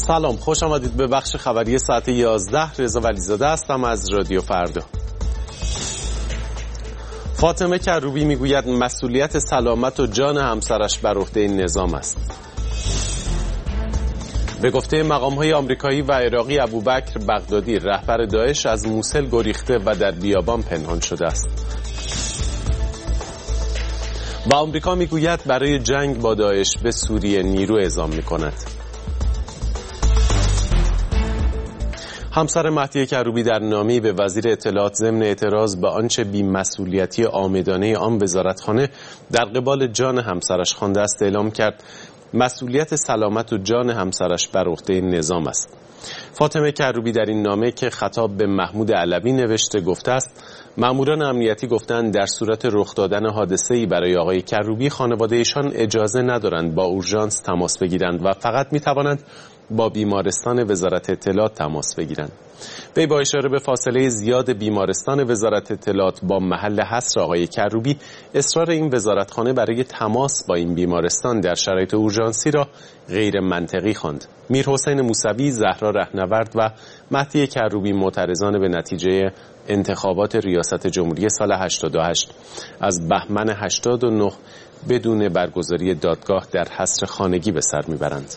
سلام، خوش آمدید به بخش خبری ساعت 11. رضا ولیزاده هستم از رادیو فردا. فاطمه کروبی میگوید مسئولیت سلامت و جان همسرش بر عهده این نظام است. به گفته مقام‌های آمریکایی و عراقی، ابوبکر بغدادی رهبر داعش از موسل گریخته و در بیابان پنهان شده است. و آمریکا میگوید برای جنگ با داعش به سوریه نیرو اعزام می‌کند. همسر مهدی کروبی در نامه‌ای به وزیر اطلاعات ضمن اعتراض به آنچه بی‌مسئولیتی عامدانه آن وزارتخانه در قبال جان همسرش خوانده است اعلام کرد مسئولیت سلامت و جان همسرش بر عهده این نظام است. فاطمه کروبی در این نامه که خطاب به محمود علوی نوشته گفته است ماموران امنیتی گفتند در صورت رخ دادن حادثه‌ای برای آقای کروبی خانواده ایشان اجازه ندارند با اورژانس تماس بگیرند و فقط می‌توانند با بیمارستان وزارت اطلاعات تماس بگیرند. وی با اشاره به فاصله زیاد بیمارستان وزارت اطلاعات با محل حصر آقای کروبی، اصرار این وزارتخانه برای تماس با این بیمارستان در شرایط اورژانسی را غیر منطقی خواند. میرحسین موسوی، زهرا رهنورد و مهدی کروبی معترضان به نتیجه انتخابات ریاست جمهوری سال 88 از بهمن 89 بدون برگزاری دادگاه در حصر خانگی به سر میبرند.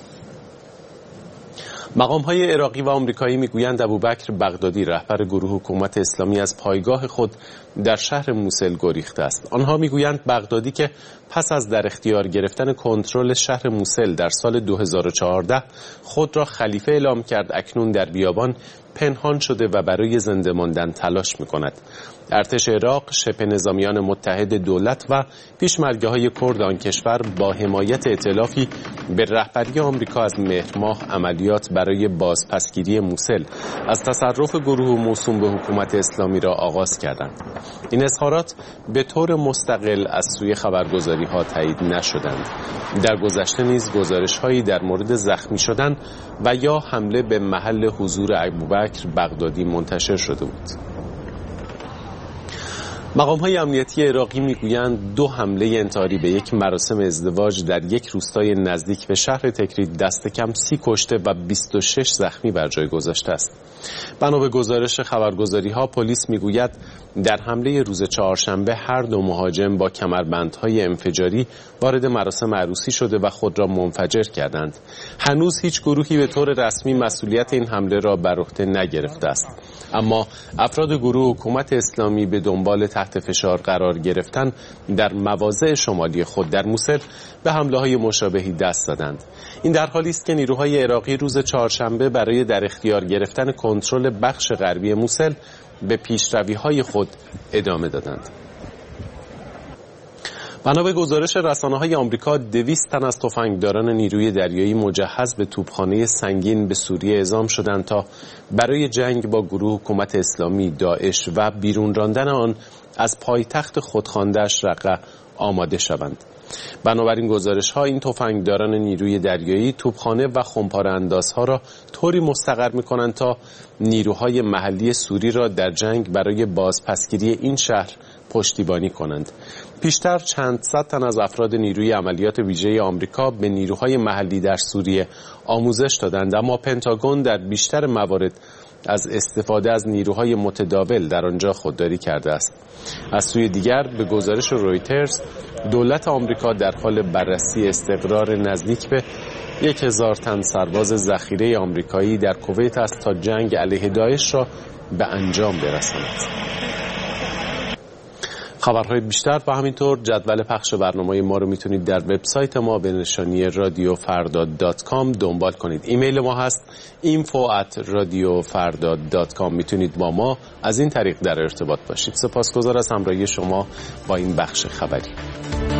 مقام‌های عراقی و آمریکایی میگویند ابوبکر بغدادی رهبر گروه حکومت اسلامی از پایگاه خود در شهر موسل گریخته است. آنها میگویند بغدادی که پس از در اختیار گرفتن کنترل شهر موسل در سال 2014 خود را خلیفه اعلام کرد، اکنون در بیابان پنهان شده و برای زنده ماندن تلاش می‌کند. ارتش عراق، شبه نظامیان متحد دولت و پیشمرگه‌های کرد آن کشور با حمایت ائتلافی به رهبری آمریکا از مهر ماه عملیات برای بازپسگیری موسل از تصرف گروه موسوم به حکومت اسلامی را آغاز کردند. این اظهارات به طور مستقل از سوی خبرگزاری‌ها تایید نشدند. در گذشته نیز گزارش‌هایی در مورد زخمی شدن و یا حمله به محل حضور ابوبکر بغدادی منتشر شده بود. مقام‌های امنیتی عراقی میگویند 2 حمله انتحاری به یک مراسم ازدواج در یک روستای نزدیک به شهر تکرید دست کم 30 کشته و 26 زخمی بر جای گذاشته است. بنا به گزارش خبرگزاری‌ها پلیس میگوید در حمله روز چهارشنبه هر 2 مهاجم با کمربندهای انفجاری وارد مراسم عروسی شده و خود را منفجر کردند. هنوز هیچ گروهی به طور رسمی مسئولیت این حمله را بر عهده نگرفته است، اما افراد گروه حکومت اسلامی به دنبال تحت فشار قرار گرفتن در مواضع شمالی خود در موسل به حمله‌های مشابهی دست زدند. این در حالی است که نیروهای عراقی روز چهارشنبه برای در اختیار گرفتن کنترل بخش غربی موسل به پیشروی‌های خود ادامه دادند. بنا به گزارش رسانه‌های آمریکا 200 تن از تفنگداران نیروی دریایی مجهز به توپخانه سنگین به سوریه اعزام شدند تا برای جنگ با گروه حکومت اسلامی داعش و بیرون راندن آن از پایتخت خودخوانده‌اش رقه آماده شوند. بنابراین گزارش‌ها این تفنگداران نیروی دریایی توپخانه و خمپاره اندازها را طوری مستقر می‌کنند تا نیروهای محلی سوری را در جنگ برای بازپسگیری این شهر پشتیبانی کنند. پیشتر چند صد تن از افراد نیروی عملیات ویژه آمریکا به نیروهای محلی در سوریه آموزش دادند، اما پنتاگون در بیشتر موارد از استفاده از نیروهای متداول در آنجا خودداری کرده است. از سوی دیگر به گزارش رویترز دولت آمریکا در حال بررسی استقرار نزدیک به 1000 تن سرباز ذخیره آمریکایی در کویت است تا جنگ علیه داعش را به انجام برساند. خبرهای بیشتر و همینطور جدول پخش برنامه ما رو میتونید در وبسایت ما به نشانی radiofarda.com دنبال کنید. ایمیل ما هست info@radiofarda.com. میتونید با ما از این طریق در ارتباط باشید. سپاسگزار از همراهی شما با این بخش خبری.